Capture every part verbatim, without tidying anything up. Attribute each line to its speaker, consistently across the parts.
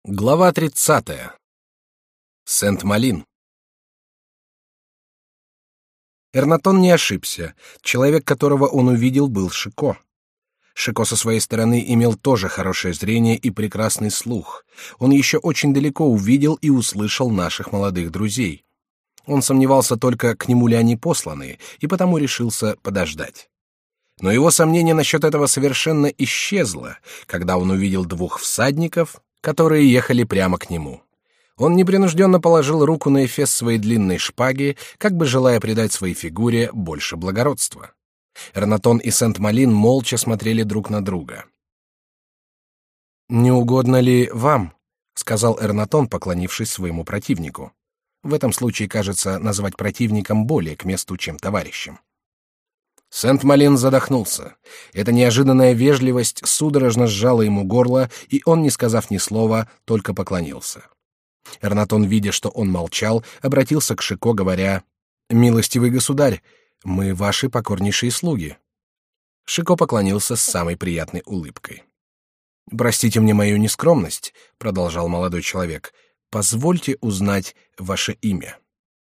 Speaker 1: Глава тридцатая. Сент-Малин. Эрнатон не ошибся. Человек, которого он увидел, был Шико. Шико со своей стороны имел тоже хорошее зрение и прекрасный слух. Он еще очень далеко увидел и услышал наших молодых друзей. Он сомневался только, к нему ли они посланы, и потому решился подождать. Но его сомнение насчет этого совершенно исчезло, когда он увидел двух всадников, которые ехали прямо к нему. Он непринужденно положил руку на эфес своей длинной шпаги, как бы желая придать своей фигуре больше благородства. Эрнатон и Сент-Малин молча смотрели друг на друга. «Не угодно ли вам?» — сказал Эрнатон, поклонившись своему противнику. В этом случае, кажется, назвать противником более к месту, чем товарищем. Сент-Малин задохнулся. Эта неожиданная вежливость судорожно сжала ему горло, и он, не сказав ни слова, только поклонился. Эрнатон, видя, что он молчал, обратился к Шико, говоря: «Милостивый государь, мы ваши покорнейшие слуги». Шико поклонился с самой приятной улыбкой. «Простите мне мою нескромность», — продолжал молодой человек, — «позвольте узнать ваше имя».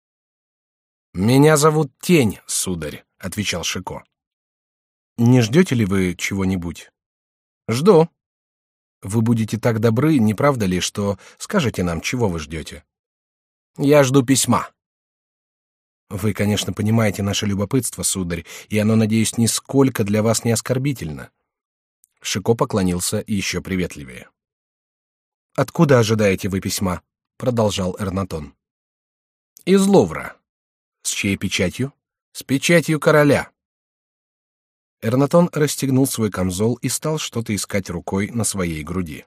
Speaker 1: «Меня зовут Тень, сударь», — отвечал Шико. «Не ждете ли вы чего-нибудь?» «Жду». «Вы будете так добры, не правда ли, что скажете нам, чего вы ждете?» «Я жду письма». «Вы, конечно, понимаете наше любопытство, сударь, и оно, надеюсь, нисколько для вас не оскорбительно». Шико поклонился еще приветливее. «Откуда ожидаете вы письма?» — продолжал Эрнатон. «Из Лувра». «С чьей печатью?» «С печатью короля». Эрнатон расстегнул свой камзол и стал что-то искать рукой на своей груди.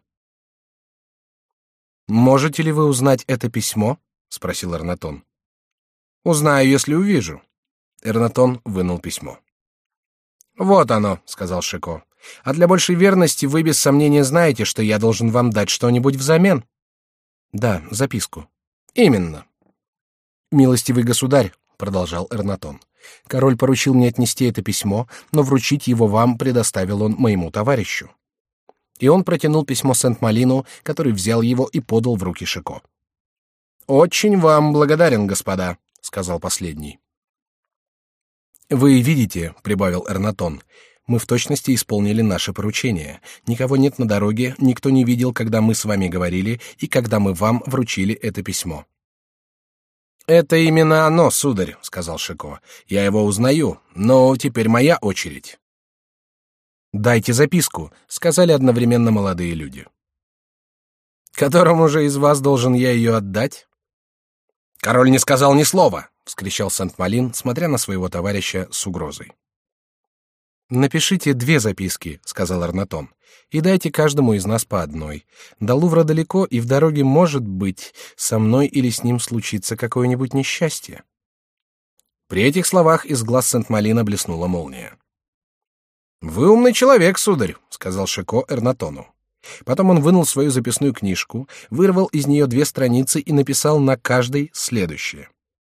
Speaker 1: «Можете ли вы узнать это письмо?» — спросил Эрнатон. «Узнаю, если увижу». Эрнатон вынул письмо. «Вот оно», — сказал Шико. «А для большей верности вы без сомнения знаете, что я должен вам дать что-нибудь взамен». «Да, записку». «Именно». «Милостивый государь», — продолжал Эрнатон, — «король поручил мне отнести это письмо, но вручить его вам предоставил он моему товарищу». И он протянул письмо Сент-Малину, который взял его и подал в руки Шико. «Очень вам благодарен, господа», — сказал последний. «Вы видите», — прибавил Эрнатон, — «мы в точности исполнили наше поручение. Никого нет на дороге, никто не видел, когда мы с вами говорили и когда мы вам вручили это письмо». «Это именно оно, сударь», — сказал Шико. «Я его узнаю, но теперь моя очередь». «Дайте записку», — сказали одновременно молодые люди. «Которому же из вас должен я ее отдать?» «Король не сказал ни слова», — вскричал Сент-Малин, смотря на своего товарища с угрозой. «Напишите две записки», — сказал Эрнатон, — «и дайте каждому из нас по одной. До Лувра далеко, и в дороге, может быть, со мной или с ним случится какое-нибудь несчастье». При этих словах из глаз Сент-Малина блеснула молния. «Вы умный человек, сударь», — сказал Шико Эрнатону. Потом он вынул свою записную книжку, вырвал из нее две страницы и написал на каждой следующее.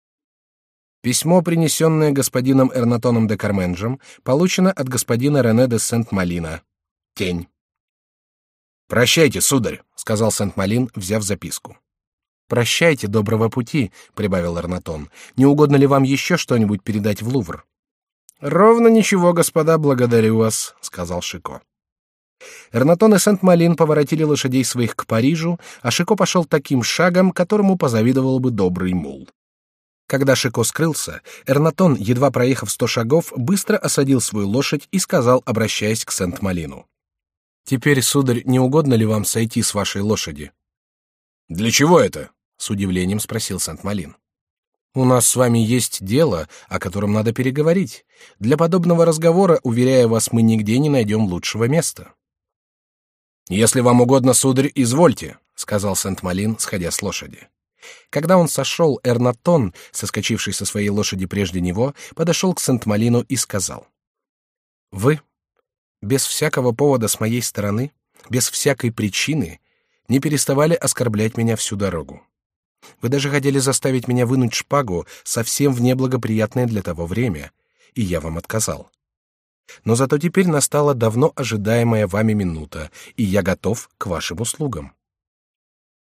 Speaker 1: Письмо, принесенное господином Эрнатоном де Карменджем, получено от господина Рене де Сент-Малина. Тень. «Прощайте, сударь», — сказал Сент-Малин, взяв записку. «Прощайте, доброго пути», — прибавил Эрнатон. «Не угодно ли вам еще что-нибудь передать в Лувр?» «Ровно ничего, господа, благодарю вас», — сказал Шико. Эрнатон и Сент-Малин поворотили лошадей своих к Парижу, а Шико пошел таким шагом, которому позавидовал бы добрый мул. Когда Шико скрылся, Эрнатон, едва проехав сто шагов, быстро осадил свою лошадь и сказал, обращаясь к Сент-Малину: «Теперь, сударь, не угодно ли вам сойти с вашей лошади?» «Для чего это?» — с удивлением спросил Сент-Малин. «У нас с вами есть дело, о котором надо переговорить. Для подобного разговора, уверяю вас, мы нигде не найдем лучшего места». «Если вам угодно, сударь, извольте», — сказал Сент-Малин, сходя с лошади. Когда он сошел, Эрнатон, соскочивший со своей лошади прежде него, подошел к Сент-Малину и сказал: «Вы, без всякого повода с моей стороны, без всякой причины, не переставали оскорблять меня всю дорогу. Вы даже хотели заставить меня вынуть шпагу совсем в неблагоприятное для того время, и я вам отказал. Но зато теперь настала давно ожидаемая вами минута, и я готов к вашим услугам.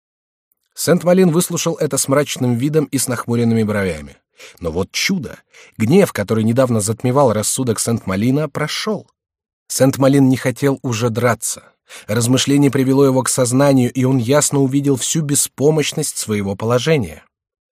Speaker 1: Сент-Малин выслушал это с мрачным видом и с нахмуренными бровями. Но вот чудо! Гнев, который недавно затмевал рассудок Сент-Малина, прошел. Сент-Малин не хотел уже драться. Размышление привело его к сознанию, и он ясно увидел всю беспомощность своего положения.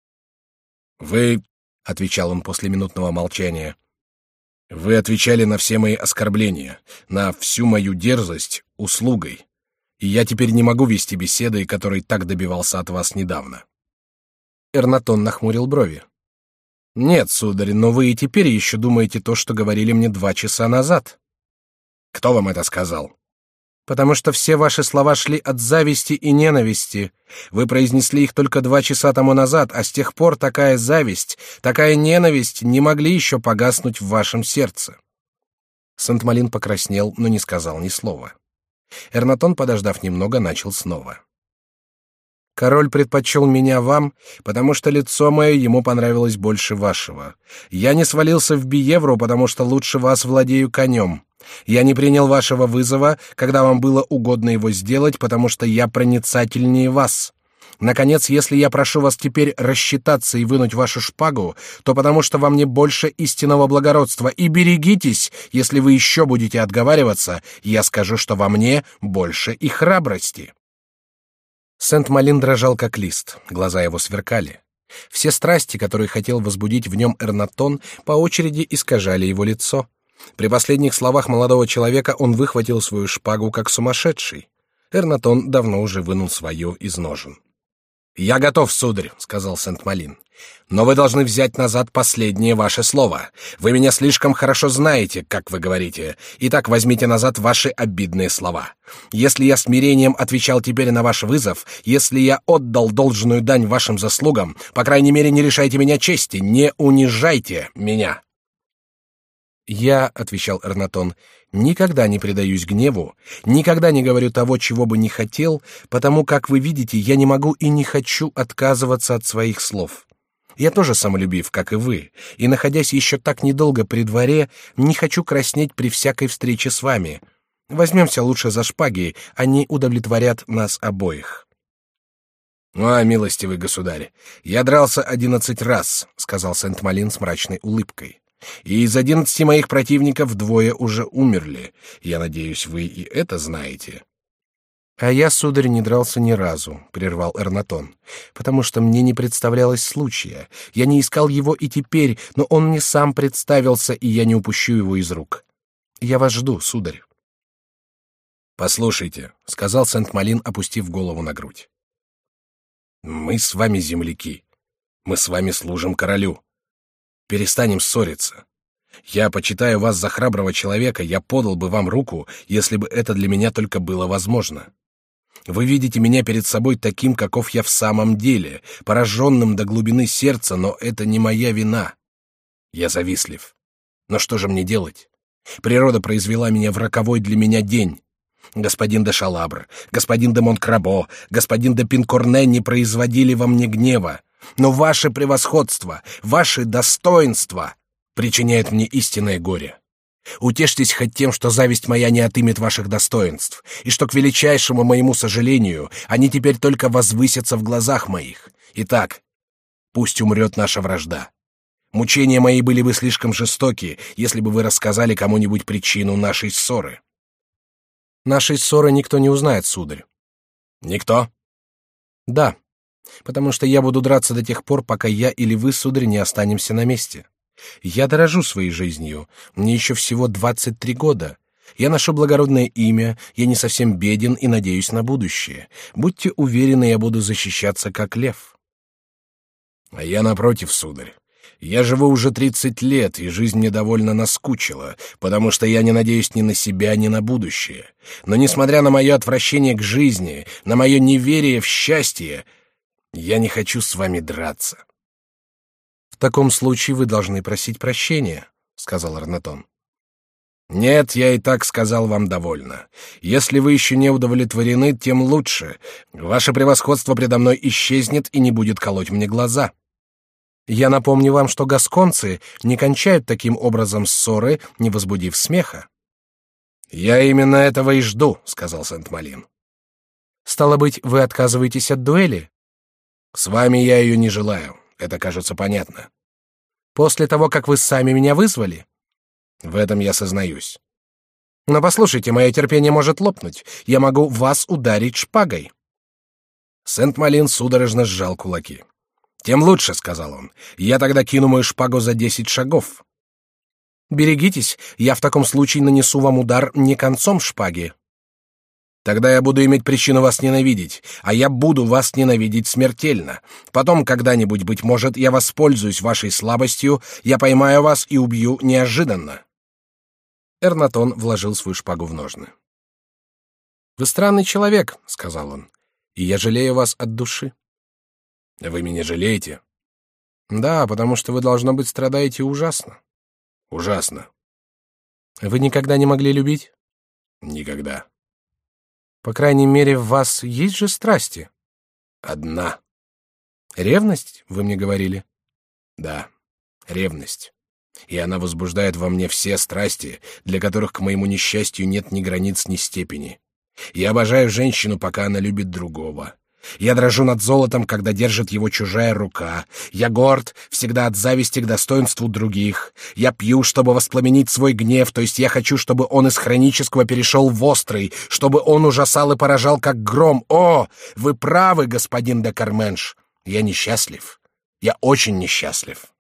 Speaker 1: «Вы, — отвечал он после минутного молчания, — вы отвечали на все мои оскорбления, на всю мою дерзость услугой, и я теперь не могу вести беседы, которой так добивался от вас недавно». Эрнатон нахмурил брови. «Нет, сударь, но вы и теперь еще думаете то, что говорили мне два часа назад». «Кто вам это сказал?» «Потому что все ваши слова шли от зависти и ненависти. Вы произнесли их только два часа тому назад, а с тех пор такая зависть, такая ненависть не могли еще погаснуть в вашем сердце». Сент-Малин покраснел, но не сказал ни слова. Эрнатон, подождав немного, начал снова. «Король предпочел меня вам, потому что лицо мое ему понравилось больше вашего. Я не свалился в Биевру, потому что лучше вас владею конем. Я не принял вашего вызова, когда вам было угодно его сделать, потому что я проницательнее вас. Наконец, если я прошу вас теперь рассчитаться и вынуть вашу шпагу, то потому что во мне больше истинного благородства, и берегитесь, если вы еще будете отговариваться, я скажу, что во мне больше и храбрости». Сент-Малин дрожал как лист, глаза его сверкали. Все страсти, которые хотел возбудить в нем Эрнатон, по очереди искажали его лицо. При последних словах молодого человека он выхватил свою шпагу как сумасшедший. Эрнатон давно уже вынул свою из ножен. «Я готов, сударь», — сказал Сент-Малин. «Но вы должны взять назад последнее ваше слово. Вы меня слишком хорошо знаете, как вы говорите. Итак, возьмите назад ваши обидные слова. Если я смирением отвечал теперь на ваш вызов, если я отдал должную дань вашим заслугам, по крайней мере, не лишайте меня чести, не унижайте меня». «Я, — отвечал Эрнатон, — никогда не предаюсь гневу, никогда не говорю того, чего бы не хотел, потому, как вы видите, я не могу и не хочу отказываться от своих слов. Я тоже самолюбив, как и вы, и, находясь еще так недолго при дворе, не хочу краснеть при всякой встрече с вами. Возьмемся лучше за шпаги, они удовлетворят нас обоих». «А, милостивый государь, я дрался одиннадцать раз», — сказал Сент-Малин с мрачной улыбкой. «И из одиннадцати моих противников двое уже умерли. Я надеюсь, вы и это знаете». «А я, сударь, не дрался ни разу», — прервал Эрнатон, «потому что мне не представлялось случая. Я не искал его и теперь, но он мне сам представился, и я не упущу его из рук. Я вас жду, сударь». «Послушайте», — сказал Сент-Малин, опустив голову на грудь. «Мы с вами земляки. Мы с вами служим королю. Перестанем ссориться. Я почитаю вас за храброго человека, я подал бы вам руку, если бы это для меня только было возможно. Вы видите меня перед собой таким, каков я в самом деле, пораженным до глубины сердца, но это не моя вина. Я завистлив. Но что же мне делать? Природа произвела меня в роковой для меня день. Господин де Шалабр, господин де Монкрабо, господин де Пинкорне не производили во мне гнева. Но ваше превосходство, ваши достоинства причиняют мне истинное горе. Утешьтесь хоть тем, что зависть моя не отымет ваших достоинств, и что, к величайшему моему сожалению, они теперь только возвысятся в глазах моих. Итак, пусть умрет наша вражда. Мучения мои были бы слишком жестоки, если бы вы рассказали кому-нибудь причину нашей ссоры». «Нашей ссоры никто не узнает, сударь». «Никто?» «Да. Потому что я буду драться до тех пор, пока я или вы, сударь, не останемся на месте. Я дорожу своей жизнью, мне еще всего двадцать три года. Я ношу благородное имя, я не совсем беден и надеюсь на будущее. Будьте уверены, я буду защищаться как лев». «А я напротив, сударь. Я живу уже тридцать лет, и жизнь мне довольно наскучила, потому что я не надеюсь ни на себя, ни на будущее. Но, несмотря на мое отвращение к жизни, на мое неверие в счастье, я не хочу с вами драться». «В таком случае вы должны просить прощения», — сказал Эрнатон. «Нет, я и так сказал вам довольно. Если вы еще не удовлетворены, тем лучше. Ваше превосходство предо мной исчезнет и не будет колоть мне глаза. Я напомню вам, что гасконцы не кончают таким образом ссоры, не возбудив смеха». «Я именно этого и жду», — сказал Сент-Малин. «Стало быть, вы отказываетесь от дуэли?» С вами я ее не желаю. Это, кажется, понятно.
Speaker 2: После того, как вы сами меня вызвали?
Speaker 1: В этом я сознаюсь.
Speaker 2: Но послушайте, мое терпение может лопнуть. Я могу вас ударить шпагой.
Speaker 1: Сент-Малин судорожно сжал кулаки. Тем лучше, сказал он. Я тогда кину мою шпагу за десять шагов.
Speaker 2: Берегитесь, я в таком случае нанесу вам удар не концом шпаги.
Speaker 1: Тогда я буду иметь причину вас ненавидеть, а я буду вас ненавидеть смертельно. Потом когда-нибудь, быть может, я воспользуюсь вашей слабостью, я поймаю вас и убью неожиданно. Эрнатон вложил свою шпагу в ножны.
Speaker 2: Вы странный человек, сказал он, и я жалею вас от души.
Speaker 1: Вы меня жалеете?
Speaker 2: Да, потому что вы, должно быть, страдаете ужасно.
Speaker 1: Ужасно.
Speaker 2: Вы никогда не могли любить?
Speaker 1: Никогда.
Speaker 2: По крайней мере, в вас есть же страсти.
Speaker 1: Одна.
Speaker 2: Ревность, вы мне говорили?
Speaker 1: Да, ревность. И она возбуждает во мне все страсти, для которых, к моему несчастью, нет ни границ, ни степени. Я обожаю женщину, пока она любит другого. Я дрожу над золотом, когда держит его чужая рука. Я горд всегда от зависти к достоинству других. Я пью, чтобы воспламенить свой гнев, то есть я хочу, чтобы он из хронического перешел в острый, чтобы он ужасал и поражал, как гром. О, вы правы, господин де Карменш. Я несчастлив. Я очень несчастлив.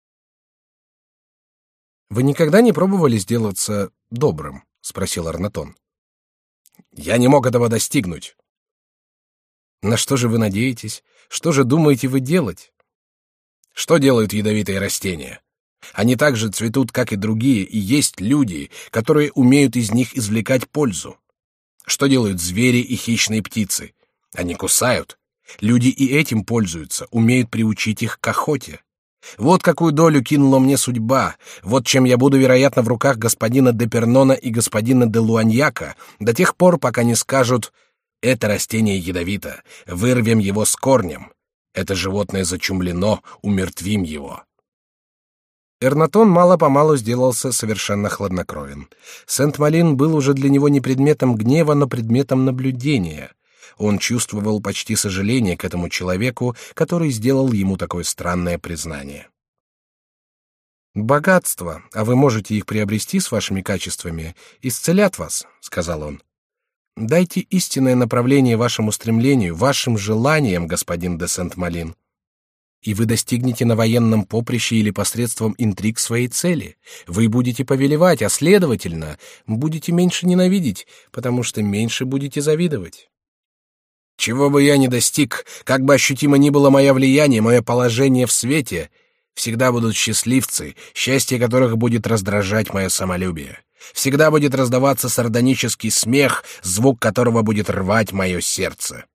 Speaker 2: Вы никогда не пробовали сделаться добрым? Спросил Эрнатон.
Speaker 1: Я не мог этого достигнуть.
Speaker 2: На что же вы надеетесь? Что же думаете вы делать?
Speaker 1: Что делают ядовитые растения? Они также цветут, как и другие, и есть люди, которые умеют из них извлекать пользу. Что делают звери и хищные птицы? Они кусают. Люди и этим пользуются, умеют приучить их к охоте. Вот какую долю кинула мне судьба, вот чем я буду, вероятно, в руках господина де Пернона и господина де Луаньяка до тех пор, пока не скажут: это растение ядовито, вырвем его с корнем. Это животное зачумлено, умертвим его.
Speaker 2: Эрнатон мало-помалу сделался совершенно хладнокровен. Сент-Малин был уже для него не предметом гнева, но предметом наблюдения. Он чувствовал почти сожаление к этому человеку, который сделал ему такое странное признание. «Богатство, а вы можете их приобрести с вашими качествами, исцелят вас», — сказал он. «Дайте истинное направление вашему стремлению, вашим желаниям, господин де Сент-Малин, и вы достигнете на военном поприще или посредством интриг своей цели. Вы будете повелевать, а следовательно, будете меньше ненавидеть, потому что меньше будете завидовать».
Speaker 1: Чего бы я ни достиг, как бы ощутимо ни было мое влияние, мое положение в свете, всегда будут счастливцы, счастье которых будет раздражать мое самолюбие. Всегда будет раздаваться сардонический смех, звук которого будет рвать мое сердце.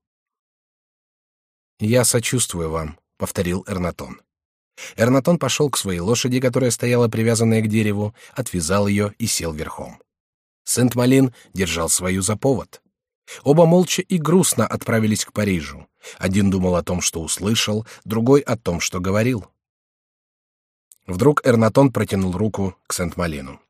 Speaker 2: «Я сочувствую вам», — повторил Эрнатон. Эрнатон пошел к своей лошади, которая стояла привязанная к дереву, отвязал ее и сел верхом. Сент-Малин держал свою за повод. Оба молча и грустно отправились к Парижу. Один думал о том, что услышал, другой о том, что говорил. Вдруг Эрнатон протянул руку к Сент-Малину.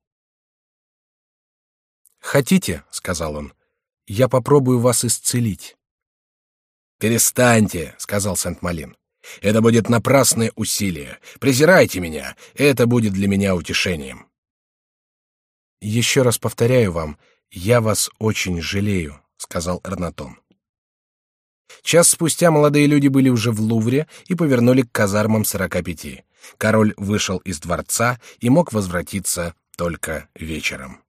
Speaker 2: «Хотите, — сказал он, — я попробую вас исцелить».
Speaker 1: «Перестаньте, — сказал Сент-Малин. Это будет напрасное усилие. Презирайте меня, это будет для меня утешением».
Speaker 2: «Еще раз повторяю вам, я вас очень жалею», — сказал Эрнатон. Час спустя молодые люди были уже в Лувре и повернули к казармам сорока пяти. Король вышел из дворца и мог возвратиться только вечером.